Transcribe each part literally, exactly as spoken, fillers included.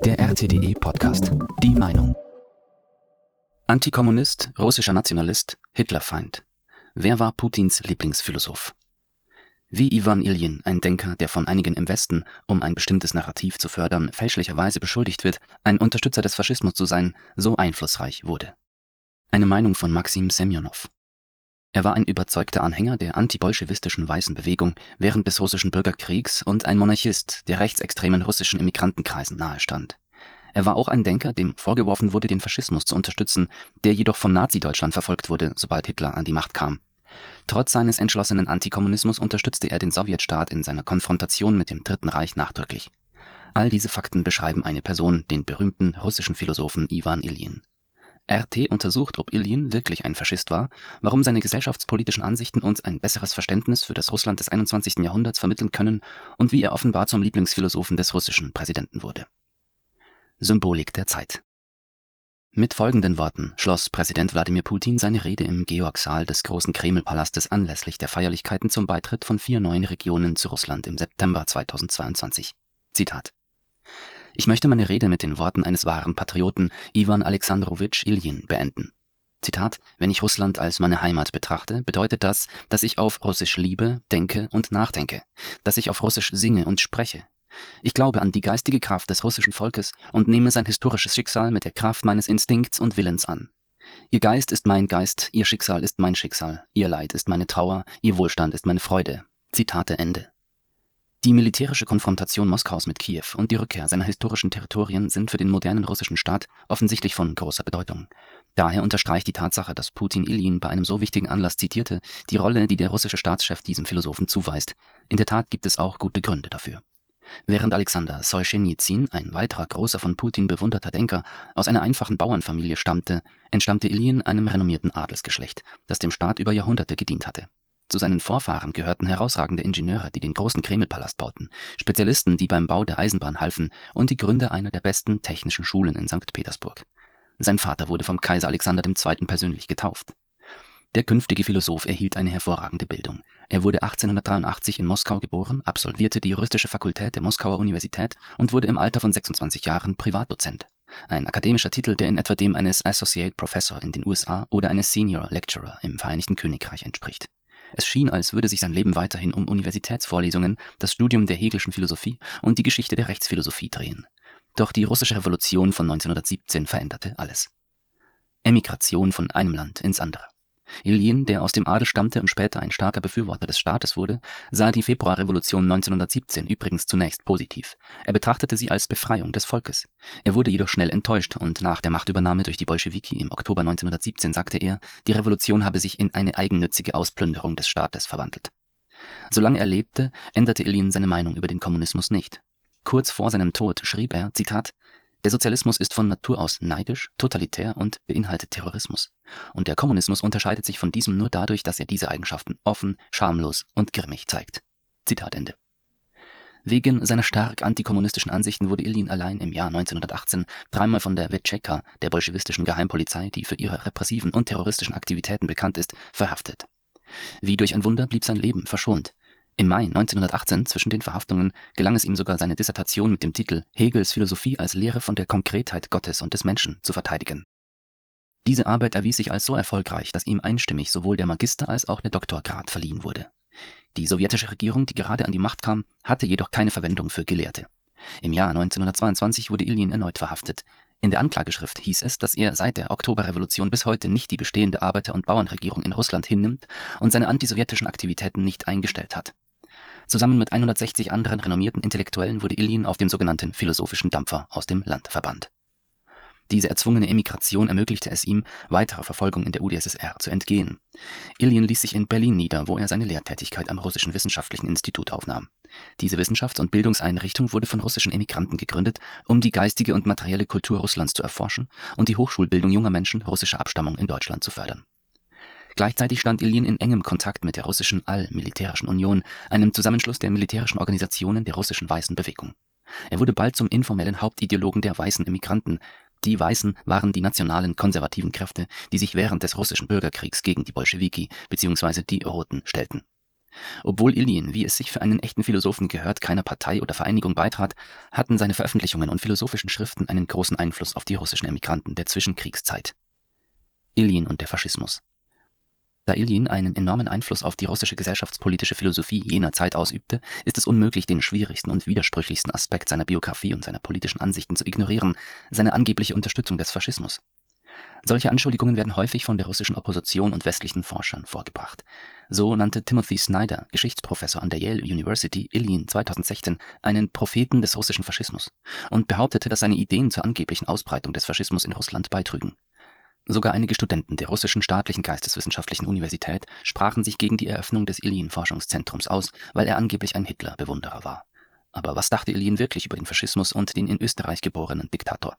Der R T D E-Podcast. Die Meinung. Antikommunist, russischer Nationalist, Hitlerfeind. Wer war Putins Lieblingsphilosoph? Wie Iwan Iljin, ein Denker, der von einigen im Westen, um ein bestimmtes Narrativ zu fördern, fälschlicherweise beschuldigt wird, ein Unterstützer des Faschismus zu sein, so einflussreich wurde. Eine Meinung von Maxim Semjonow. Er war ein überzeugter Anhänger der antibolschewistischen weißen Bewegung während des russischen Bürgerkriegs und ein Monarchist, der rechtsextremen russischen Immigrantenkreisen nahestand. Er war auch ein Denker, dem vorgeworfen wurde, den Faschismus zu unterstützen, der jedoch von Nazi-Deutschland verfolgt wurde, sobald Hitler an die Macht kam. Trotz seines entschlossenen Antikommunismus unterstützte er den Sowjetstaat in seiner Konfrontation mit dem Dritten Reich nachdrücklich. All diese Fakten beschreiben eine Person, den berühmten russischen Philosophen Iwan Iljin. R T untersucht, ob Iljin wirklich ein Faschist war, warum seine gesellschaftspolitischen Ansichten uns ein besseres Verständnis für das Russland des einundzwanzigsten Jahrhunderts vermitteln können und wie er offenbar zum Lieblingsphilosophen des russischen Präsidenten wurde. Symbolik der Zeit. Mit folgenden Worten schloss Präsident Wladimir Putin seine Rede im Georgsaal des großen Kremlpalastes anlässlich der Feierlichkeiten zum Beitritt von vier neuen Regionen zu Russland im September zweitausendzweiundzwanzig. Zitat: Ich möchte meine Rede mit den Worten eines wahren Patrioten, Iwan Alexandrowitsch Iljin, beenden. Zitat: Wenn ich Russland als meine Heimat betrachte, bedeutet das, dass ich auf Russisch liebe, denke und nachdenke, dass ich auf Russisch singe und spreche. Ich glaube an die geistige Kraft des russischen Volkes und nehme sein historisches Schicksal mit der Kraft meines Instinkts und Willens an. Ihr Geist ist mein Geist, ihr Schicksal ist mein Schicksal, ihr Leid ist meine Trauer, ihr Wohlstand ist meine Freude. Zitate Ende. Die militärische Konfrontation Moskaus mit Kiew und die Rückkehr seiner historischen Territorien sind für den modernen russischen Staat offensichtlich von großer Bedeutung. Daher unterstreicht die Tatsache, dass Putin Iljin bei einem so wichtigen Anlass zitierte, die Rolle, die der russische Staatschef diesem Philosophen zuweist. In der Tat gibt es auch gute Gründe dafür. Während Alexander Solschenizyn, ein weiterer großer von Putin bewunderter Denker, aus einer einfachen Bauernfamilie stammte, entstammte Iljin einem renommierten Adelsgeschlecht, das dem Staat über Jahrhunderte gedient hatte. Zu seinen Vorfahren gehörten herausragende Ingenieure, die den großen Kremlpalast bauten, Spezialisten, die beim Bau der Eisenbahn halfen und die Gründer einer der besten technischen Schulen in Sankt Petersburg. Sein Vater wurde vom Kaiser Alexander der Zweite persönlich getauft. Der künftige Philosoph erhielt eine hervorragende Bildung. Er wurde achtzehnhundertdreiundachtzig in Moskau geboren, absolvierte die juristische Fakultät der Moskauer Universität und wurde im Alter von sechsundzwanzig Jahren Privatdozent. Ein akademischer Titel, der in etwa dem eines Associate Professor in den U S A oder eines Senior Lecturer im Vereinigten Königreich entspricht. Es schien, als würde sich sein Leben weiterhin um Universitätsvorlesungen, das Studium der Hegelschen Philosophie und die Geschichte der Rechtsphilosophie drehen. Doch die russische Revolution von neunzehnhundertsiebzehn veränderte alles. Emigration von einem Land ins andere. Iljin, der aus dem Adel stammte und später ein starker Befürworter des Staates wurde, sah die Februarrevolution neunzehnhundertsiebzehn übrigens zunächst positiv. Er betrachtete sie als Befreiung des Volkes. Er wurde jedoch schnell enttäuscht und nach der Machtübernahme durch die Bolschewiki im Oktober neunzehnhundertsiebzehn sagte er, die Revolution habe sich in eine eigennützige Ausplünderung des Staates verwandelt. Solange er lebte, änderte Iljin seine Meinung über den Kommunismus nicht. Kurz vor seinem Tod schrieb er, Zitat: Der Sozialismus ist von Natur aus neidisch, totalitär und beinhaltet Terrorismus. Und der Kommunismus unterscheidet sich von diesem nur dadurch, dass er diese Eigenschaften offen, schamlos und grimmig zeigt. Zitat Ende. Wegen seiner stark antikommunistischen Ansichten wurde Iljin allein im Jahr neunzehnhundertachtzehn dreimal von der Wetscheka, der bolschewistischen Geheimpolizei, die für ihre repressiven und terroristischen Aktivitäten bekannt ist, verhaftet. Wie durch ein Wunder blieb sein Leben verschont. Im Mai neunzehnhundertachtzehn, zwischen den Verhaftungen, gelang es ihm sogar, seine Dissertation mit dem Titel Hegels Philosophie als Lehre von der Konkretheit Gottes und des Menschen zu verteidigen. Diese Arbeit erwies sich als so erfolgreich, dass ihm einstimmig sowohl der Magister- als auch der Doktorgrad verliehen wurde. Die sowjetische Regierung, die gerade an die Macht kam, hatte jedoch keine Verwendung für Gelehrte. Im Jahr neunzehnhundertzweiundzwanzig wurde Iljin erneut verhaftet. In der Anklageschrift hieß es, dass er seit der Oktoberrevolution bis heute nicht die bestehende Arbeiter- und Bauernregierung in Russland hinnimmt und seine antisowjetischen Aktivitäten nicht eingestellt hat. Zusammen mit hundertsechzig anderen renommierten Intellektuellen wurde Iljin auf dem sogenannten philosophischen Dampfer aus dem Land verbannt. Diese erzwungene Emigration ermöglichte es ihm, weiterer Verfolgung in der U d S S R zu entgehen. Iljin ließ sich in Berlin nieder, wo er seine Lehrtätigkeit am Russischen Wissenschaftlichen Institut aufnahm. Diese Wissenschafts- und Bildungseinrichtung wurde von russischen Emigranten gegründet, um die geistige und materielle Kultur Russlands zu erforschen und die Hochschulbildung junger Menschen russischer Abstammung in Deutschland zu fördern. Gleichzeitig stand Iljin in engem Kontakt mit der russischen All-Militärischen Union, einem Zusammenschluss der militärischen Organisationen der russischen Weißen Bewegung. Er wurde bald zum informellen Hauptideologen der weißen Emigranten. Die Weißen waren die nationalen konservativen Kräfte, die sich während des russischen Bürgerkriegs gegen die Bolschewiki bzw. die Roten stellten. Obwohl Iljin, wie es sich für einen echten Philosophen gehört, keiner Partei oder Vereinigung beitrat, hatten seine Veröffentlichungen und philosophischen Schriften einen großen Einfluss auf die russischen Emigranten der Zwischenkriegszeit. Iljin und der Faschismus. Da Iljin einen enormen Einfluss auf die russische gesellschaftspolitische Philosophie jener Zeit ausübte, ist es unmöglich, den schwierigsten und widersprüchlichsten Aspekt seiner Biografie und seiner politischen Ansichten zu ignorieren: seine angebliche Unterstützung des Faschismus. Solche Anschuldigungen werden häufig von der russischen Opposition und westlichen Forschern vorgebracht. So nannte Timothy Snyder, Geschichtsprofessor an der Yale University, Iljin zweitausendsechzehn einen Propheten des russischen Faschismus und behauptete, dass seine Ideen zur angeblichen Ausbreitung des Faschismus in Russland beitrügen. Sogar einige Studenten der russischen staatlichen geisteswissenschaftlichen Universität sprachen sich gegen die Eröffnung des Iljin-Forschungszentrums aus, weil er angeblich ein Hitler-Bewunderer war. Aber was dachte Iljin wirklich über den Faschismus und den in Österreich geborenen Diktator?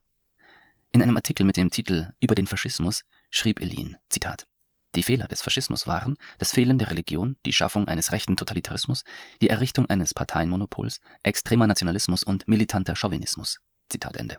In einem Artikel mit dem Titel »Über den Faschismus« schrieb Iljin, Zitat, »Die Fehler des Faschismus waren das Fehlen der Religion, die Schaffung eines rechten Totalitarismus, die Errichtung eines Parteienmonopols, extremer Nationalismus und militanter Chauvinismus.« Zitat Ende.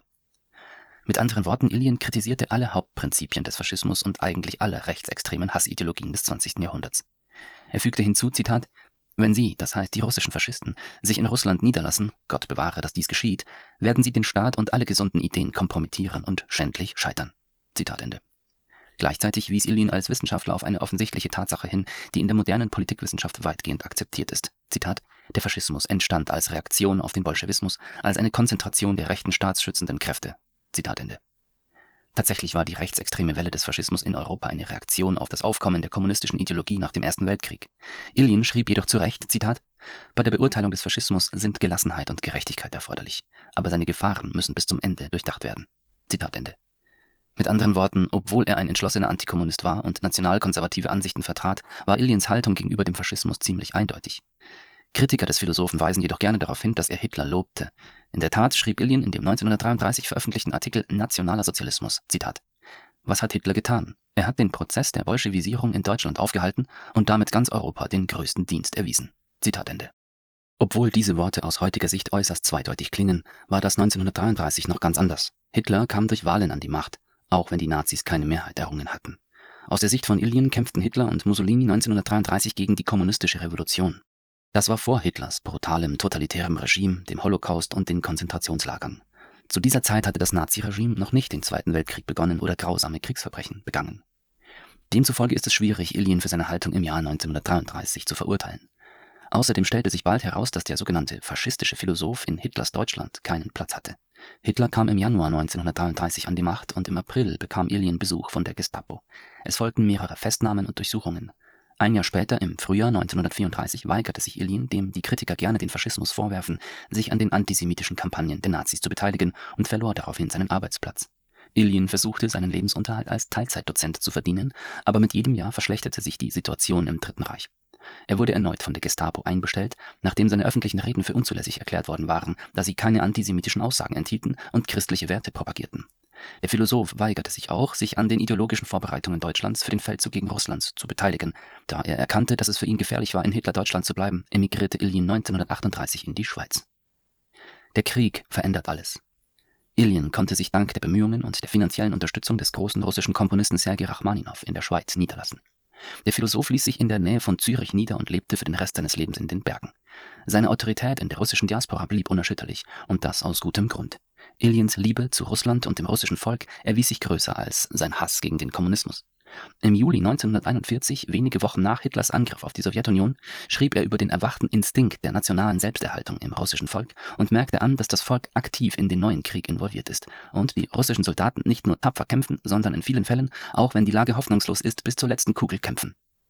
Mit anderen Worten, Iljin kritisierte alle Hauptprinzipien des Faschismus und eigentlich alle rechtsextremen Hassideologien des zwanzigsten Jahrhunderts. Er fügte hinzu, Zitat, »Wenn sie, das heißt die russischen Faschisten, sich in Russland niederlassen, Gott bewahre, dass dies geschieht, werden sie den Staat und alle gesunden Ideen kompromittieren und schändlich scheitern.« Zitat Ende. Gleichzeitig wies Iljin als Wissenschaftler auf eine offensichtliche Tatsache hin, die in der modernen Politikwissenschaft weitgehend akzeptiert ist. Zitat, »Der Faschismus entstand als Reaktion auf den Bolschewismus, als eine Konzentration der rechten staatsschützenden Kräfte.« Zitat Ende. Tatsächlich war die rechtsextreme Welle des Faschismus in Europa eine Reaktion auf das Aufkommen der kommunistischen Ideologie nach dem Ersten Weltkrieg. Iljin schrieb jedoch zu Recht, Zitat, »Bei der Beurteilung des Faschismus sind Gelassenheit und Gerechtigkeit erforderlich, aber seine Gefahren müssen bis zum Ende durchdacht werden.« Zitat Ende. Mit anderen Worten, obwohl er ein entschlossener Antikommunist war und nationalkonservative Ansichten vertrat, war Iljins Haltung gegenüber dem Faschismus ziemlich eindeutig. Kritiker des Philosophen weisen jedoch gerne darauf hin, dass er Hitler lobte. In der Tat schrieb Iljin in dem neunzehnhundertdreiunddreißig veröffentlichten Artikel »Nationaler Sozialismus«, Zitat, »Was hat Hitler getan? Er hat den Prozess der Bolschewisierung in Deutschland aufgehalten und damit ganz Europa den größten Dienst erwiesen.« Zitat Ende. Obwohl diese Worte aus heutiger Sicht äußerst zweideutig klingen, war das neunzehnhundertdreiunddreißig noch ganz anders. Hitler kam durch Wahlen an die Macht, auch wenn die Nazis keine Mehrheit errungen hatten. Aus der Sicht von Iljin kämpften Hitler und Mussolini neunzehnhundertdreiunddreißig gegen die kommunistische Revolution. Das war vor Hitlers brutalem totalitärem Regime, dem Holocaust und den Konzentrationslagern. Zu dieser Zeit hatte das Naziregime noch nicht den Zweiten Weltkrieg begonnen oder grausame Kriegsverbrechen begangen. Demzufolge ist es schwierig, Iljin für seine Haltung im Jahr neunzehnhundertdreiunddreißig zu verurteilen. Außerdem stellte sich bald heraus, dass der sogenannte faschistische Philosoph in Hitlers Deutschland keinen Platz hatte. Hitler kam im Januar neunzehnhundertdreiunddreißig an die Macht und im April bekam Iljin Besuch von der Gestapo. Es folgten mehrere Festnahmen und Durchsuchungen. Ein Jahr später, im Frühjahr neunzehnhundertvierunddreißig, weigerte sich Iljin, dem die Kritiker gerne den Faschismus vorwerfen, sich an den antisemitischen Kampagnen der Nazis zu beteiligen und verlor daraufhin seinen Arbeitsplatz. Iljin versuchte, seinen Lebensunterhalt als Teilzeitdozent zu verdienen, aber mit jedem Jahr verschlechterte sich die Situation im Dritten Reich. Er wurde erneut von der Gestapo einbestellt, nachdem seine öffentlichen Reden für unzulässig erklärt worden waren, da sie keine antisemitischen Aussagen enthielten und christliche Werte propagierten. Der Philosoph weigerte sich auch, sich an den ideologischen Vorbereitungen Deutschlands für den Feldzug gegen Russland zu beteiligen. Da er erkannte, dass es für ihn gefährlich war, in Hitler-Deutschland zu bleiben, emigrierte Iljin neunzehnhundertachtunddreißig in die Schweiz. Der Krieg verändert alles. Iljin konnte sich dank der Bemühungen und der finanziellen Unterstützung des großen russischen Komponisten Sergei Rachmaninow in der Schweiz niederlassen. Der Philosoph ließ sich in der Nähe von Zürich nieder und lebte für den Rest seines Lebens in den Bergen. Seine Autorität in der russischen Diaspora blieb unerschütterlich, und das aus gutem Grund. Iljins Liebe zu Russland und dem russischen Volk erwies sich größer als sein Hass gegen den Kommunismus. Im Juli neunzehnhunderteinundvierzig, wenige Wochen nach Hitlers Angriff auf die Sowjetunion, schrieb er über den erwachten Instinkt der nationalen Selbsterhaltung im russischen Volk und merkte an, dass das Volk aktiv in den neuen Krieg involviert ist und die russischen Soldaten nicht nur tapfer kämpfen, sondern in vielen Fällen, auch wenn die Lage hoffnungslos ist, bis zur letzten Kugel kämpfen.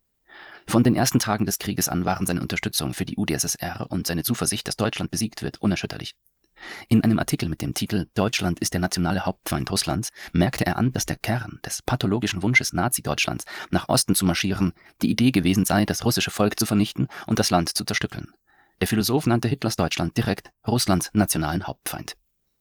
Von den ersten Tagen des Krieges an waren seine Unterstützung für die U d S S R und seine Zuversicht, dass Deutschland besiegt wird, unerschütterlich. In einem Artikel mit dem Titel »Deutschland ist der nationale Hauptfeind Russlands« merkte er an, dass der Kern des pathologischen Wunsches Nazi-Deutschlands, nach Osten zu marschieren, die Idee gewesen sei, das russische Volk zu vernichten und das Land zu zerstückeln. Der Philosoph nannte Hitlers Deutschland direkt Russlands nationalen Hauptfeind.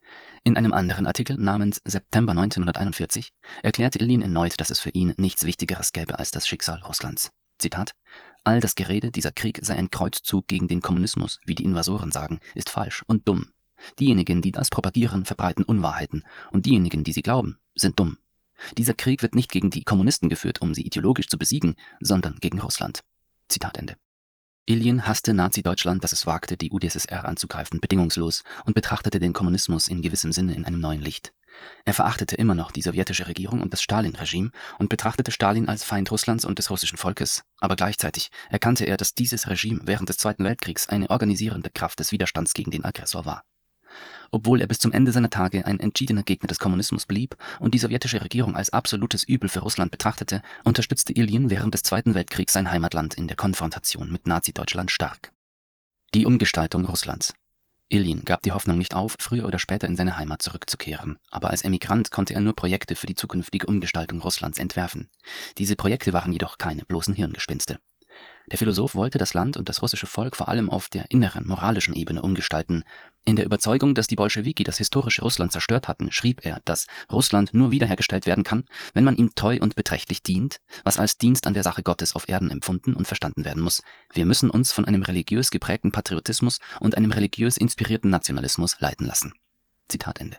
In einem anderen Artikel namens »September neunzehnhunderteinundvierzig« erklärte Iljin erneut, dass es für ihn nichts Wichtigeres gäbe als das Schicksal Russlands. Zitat: »All das Gerede, dieser Krieg sei ein Kreuzzug gegen den Kommunismus, wie die Invasoren sagen, ist falsch und dumm. Diejenigen, die das propagieren, verbreiten Unwahrheiten, und diejenigen, die sie glauben, sind dumm. Dieser Krieg wird nicht gegen die Kommunisten geführt, um sie ideologisch zu besiegen, sondern gegen Russland.« Zitat Ende. Iljin hasste Nazi-Deutschland, das es wagte, die U d S S R anzugreifen, bedingungslos und betrachtete den Kommunismus in gewissem Sinne in einem neuen Licht. Er verachtete immer noch die sowjetische Regierung und das Stalin-Regime und betrachtete Stalin als Feind Russlands und des russischen Volkes. Aber gleichzeitig erkannte er, dass dieses Regime während des Zweiten Weltkriegs eine organisierende Kraft des Widerstands gegen den Aggressor war. Obwohl er bis zum Ende seiner Tage ein entschiedener Gegner des Kommunismus blieb und die sowjetische Regierung als absolutes Übel für Russland betrachtete, unterstützte Iljin während des Zweiten Weltkriegs sein Heimatland in der Konfrontation mit Nazi-Deutschland stark. Die Umgestaltung Russlands. Iljin gab die Hoffnung nicht auf, früher oder später in seine Heimat zurückzukehren, aber als Emigrant konnte er nur Projekte für die zukünftige Umgestaltung Russlands entwerfen. Diese Projekte waren jedoch keine bloßen Hirngespinste. Der Philosoph wollte das Land und das russische Volk vor allem auf der inneren, moralischen Ebene umgestalten. In der Überzeugung, dass die Bolschewiki das historische Russland zerstört hatten, schrieb er, dass Russland nur wiederhergestellt werden kann, wenn man ihm treu und beträchtlich dient, was als Dienst an der Sache Gottes auf Erden empfunden und verstanden werden muss. Wir müssen uns von einem religiös geprägten Patriotismus und einem religiös inspirierten Nationalismus leiten lassen. Zitat Ende.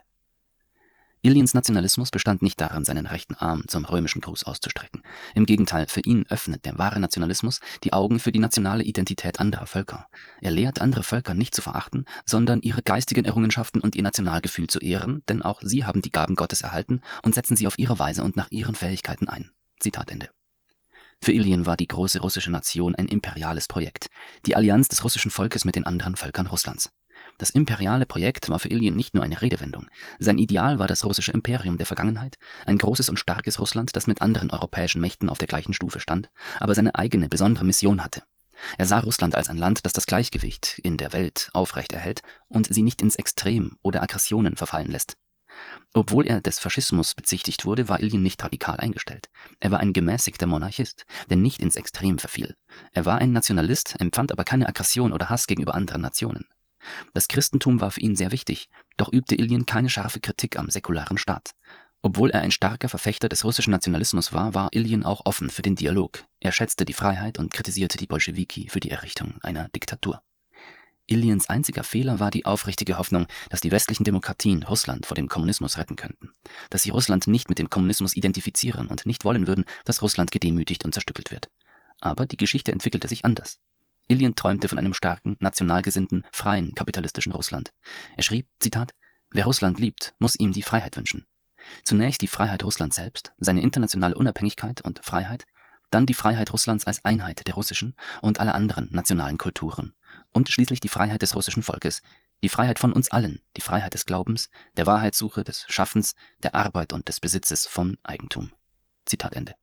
Iljins Nationalismus bestand nicht darin, seinen rechten Arm zum römischen Gruß auszustrecken. Im Gegenteil, für ihn öffnet der wahre Nationalismus die Augen für die nationale Identität anderer Völker. Er lehrt andere Völker nicht zu verachten, sondern ihre geistigen Errungenschaften und ihr Nationalgefühl zu ehren, denn auch sie haben die Gaben Gottes erhalten und setzen sie auf ihre Weise und nach ihren Fähigkeiten ein. Zitat Ende. Für Iljin war die große russische Nation ein imperiales Projekt, die Allianz des russischen Volkes mit den anderen Völkern Russlands. Das imperiale Projekt war für Iljin nicht nur eine Redewendung. Sein Ideal war das russische Imperium der Vergangenheit, ein großes und starkes Russland, das mit anderen europäischen Mächten auf der gleichen Stufe stand, aber seine eigene besondere Mission hatte. Er sah Russland als ein Land, das das Gleichgewicht in der Welt aufrechterhält und sie nicht ins Extrem oder Aggressionen verfallen lässt. Obwohl er des Faschismus bezichtigt wurde, war Iljin nicht radikal eingestellt. Er war ein gemäßigter Monarchist, der nicht ins Extrem verfiel. Er war ein Nationalist, empfand aber keine Aggression oder Hass gegenüber anderen Nationen. Das Christentum war für ihn sehr wichtig, doch übte Iljin keine scharfe Kritik am säkularen Staat. Obwohl er ein starker Verfechter des russischen Nationalismus war, war Iljin auch offen für den Dialog. Er schätzte die Freiheit und kritisierte die Bolschewiki für die Errichtung einer Diktatur. Iljins einziger Fehler war die aufrichtige Hoffnung, dass die westlichen Demokratien Russland vor dem Kommunismus retten könnten, dass sie Russland nicht mit dem Kommunismus identifizieren und nicht wollen würden, dass Russland gedemütigt und zerstückelt wird. Aber die Geschichte entwickelte sich anders. Iljin träumte von einem starken, national gesinnten, freien, kapitalistischen Russland. Er schrieb, Zitat, »Wer Russland liebt, muss ihm die Freiheit wünschen. Zunächst die Freiheit Russlands selbst, seine internationale Unabhängigkeit und Freiheit, dann die Freiheit Russlands als Einheit der russischen und aller anderen nationalen Kulturen und schließlich die Freiheit des russischen Volkes, die Freiheit von uns allen, die Freiheit des Glaubens, der Wahrheitssuche, des Schaffens, der Arbeit und des Besitzes von Eigentum.« Zitat Ende.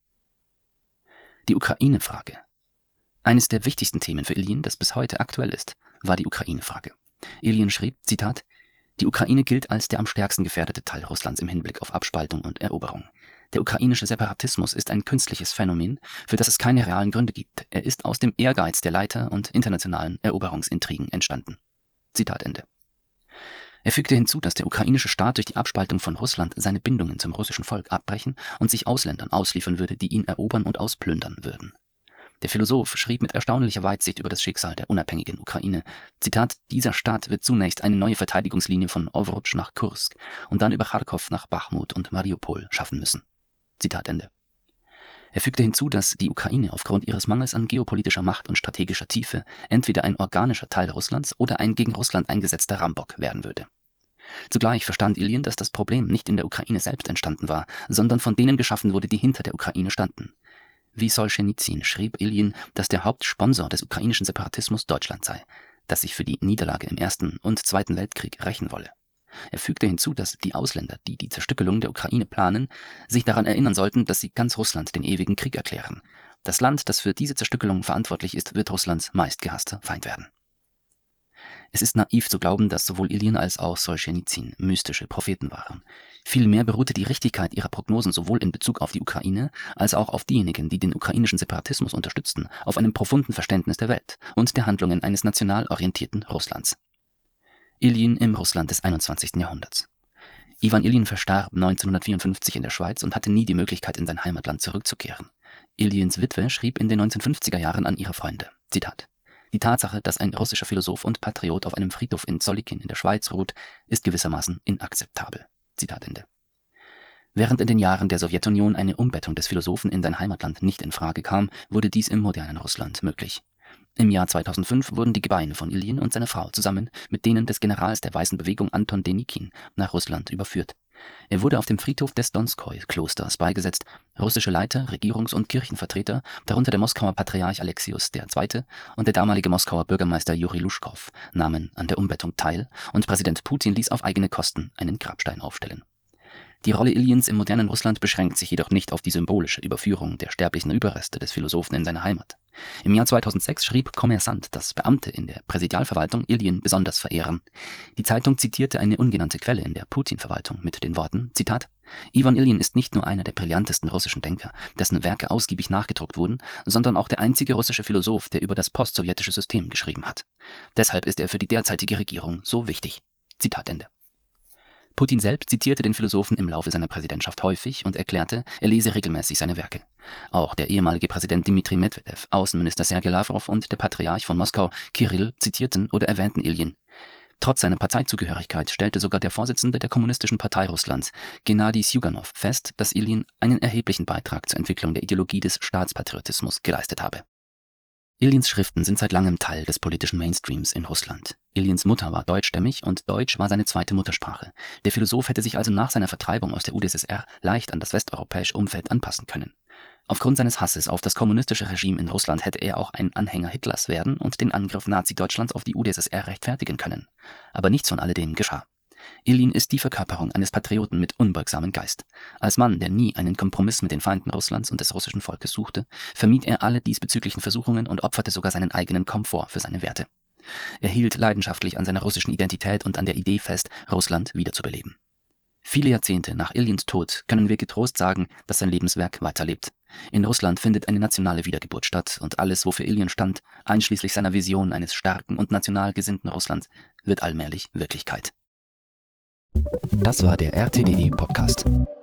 Die Ukraine-Frage. Eines der wichtigsten Themen für Iljin, das bis heute aktuell ist, war die Ukraine-Frage. Iljin schrieb, Zitat, »Die Ukraine gilt als der am stärksten gefährdete Teil Russlands im Hinblick auf Abspaltung und Eroberung. Der ukrainische Separatismus ist ein künstliches Phänomen, für das es keine realen Gründe gibt. Er ist aus dem Ehrgeiz der Leiter und internationalen Eroberungsintrigen entstanden.« Zitat Ende. Er fügte hinzu, dass der ukrainische Staat durch die Abspaltung von Russland seine Bindungen zum russischen Volk abbrechen und sich Ausländern ausliefern würde, die ihn erobern und ausplündern würden. Der Philosoph schrieb mit erstaunlicher Weitsicht über das Schicksal der unabhängigen Ukraine. Zitat, »Dieser Staat wird zunächst eine neue Verteidigungslinie von Ovrutsch nach Kursk und dann über Charkow nach Bachmut und Mariupol schaffen müssen.« Zitat Ende. Er fügte hinzu, dass die Ukraine aufgrund ihres Mangels an geopolitischer Macht und strategischer Tiefe entweder ein organischer Teil Russlands oder ein gegen Russland eingesetzter Rambock werden würde. Zugleich verstand Iljin, dass das Problem nicht in der Ukraine selbst entstanden war, sondern von denen geschaffen wurde, die hinter der Ukraine standen. Wie Solschenizyn schrieb Iljin, dass der Hauptsponsor des ukrainischen Separatismus Deutschland sei, das sich für die Niederlage im Ersten und Zweiten Weltkrieg rächen wolle. Er fügte hinzu, dass die Ausländer, die die Zerstückelung der Ukraine planen, sich daran erinnern sollten, dass sie ganz Russland den ewigen Krieg erklären. Das Land, das für diese Zerstückelung verantwortlich ist, wird Russlands meistgehasster Feind werden. Es ist naiv zu glauben, dass sowohl Iljin als auch Solschenizyn mystische Propheten waren. Vielmehr beruhte die Richtigkeit ihrer Prognosen sowohl in Bezug auf die Ukraine als auch auf diejenigen, die den ukrainischen Separatismus unterstützten, auf einem profunden Verständnis der Welt und der Handlungen eines national orientierten Russlands. Iljin im Russland des einundzwanzigsten Jahrhunderts. Iwan Iljin verstarb neunzehnhundertvierundfünfzig in der Schweiz und hatte nie die Möglichkeit, in sein Heimatland zurückzukehren. Iljins Witwe schrieb in den neunzehnhundertfünfziger Jahren an ihre Freunde, Zitat, »Die Tatsache, dass ein russischer Philosoph und Patriot auf einem Friedhof in Zollikin in der Schweiz ruht, ist gewissermaßen inakzeptabel.« Zitat Ende. Während in den Jahren der Sowjetunion eine Umbettung des Philosophen in sein Heimatland nicht in Frage kam, wurde dies im modernen Russland möglich. Im Jahr zweitausendfünf wurden die Gebeine von Iljin und seiner Frau zusammen mit denen des Generals der Weißen Bewegung Anton Denikin nach Russland überführt. Er wurde auf dem Friedhof des Donskoi-Klosters beigesetzt. Russische Leiter, Regierungs- und Kirchenvertreter, darunter der Moskauer Patriarch Alexius der Zweite. und der damalige Moskauer Bürgermeister Juri Luschkow, nahmen an der Umbettung teil und Präsident Putin ließ auf eigene Kosten einen Grabstein aufstellen. Die Rolle Iljins im modernen Russland beschränkt sich jedoch nicht auf die symbolische Überführung der sterblichen Überreste des Philosophen in seine Heimat. Im Jahr zweitausendsechs schrieb Kommersant, dass Beamte in der Präsidialverwaltung Iljin besonders verehren. Die Zeitung zitierte eine ungenannte Quelle in der Putin-Verwaltung mit den Worten, Zitat, Iwan Iljin ist nicht nur einer der brillantesten russischen Denker, dessen Werke ausgiebig nachgedruckt wurden, sondern auch der einzige russische Philosoph, der über das postsowjetische System geschrieben hat. Deshalb ist er für die derzeitige Regierung so wichtig. Zitat Ende. Putin selbst zitierte den Philosophen im Laufe seiner Präsidentschaft häufig und erklärte, er lese regelmäßig seine Werke. Auch der ehemalige Präsident Dmitri Medvedev, Außenminister Sergei Lawrow und der Patriarch von Moskau, Kirill, zitierten oder erwähnten Iljin. Trotz seiner Parteizugehörigkeit stellte sogar der Vorsitzende der Kommunistischen Partei Russlands, Gennadi Sjuganov, fest, dass Iljin einen erheblichen Beitrag zur Entwicklung der Ideologie des Staatspatriotismus geleistet habe. Iljins Schriften sind seit langem Teil des politischen Mainstreams in Russland. Iljins Mutter war deutschstämmig und Deutsch war seine zweite Muttersprache. Der Philosoph hätte sich also nach seiner Vertreibung aus der U d S S R leicht an das westeuropäische Umfeld anpassen können. Aufgrund seines Hasses auf das kommunistische Regime in Russland hätte er auch ein Anhänger Hitlers werden und den Angriff Nazi-Deutschlands auf die U d S S R rechtfertigen können. Aber nichts von alledem geschah. Iljin ist die Verkörperung eines Patrioten mit unbeugsamem Geist. Als Mann, der nie einen Kompromiss mit den Feinden Russlands und des russischen Volkes suchte, vermied er alle diesbezüglichen Versuchungen und opferte sogar seinen eigenen Komfort für seine Werte. Er hielt leidenschaftlich an seiner russischen Identität und an der Idee fest, Russland wiederzubeleben. Viele Jahrzehnte nach Iljins Tod können wir getrost sagen, dass sein Lebenswerk weiterlebt. In Russland findet eine nationale Wiedergeburt statt und alles, wofür Iljin stand, einschließlich seiner Vision eines starken und national gesinnten Russlands, wird allmählich Wirklichkeit. Das war der R T D E Podcast.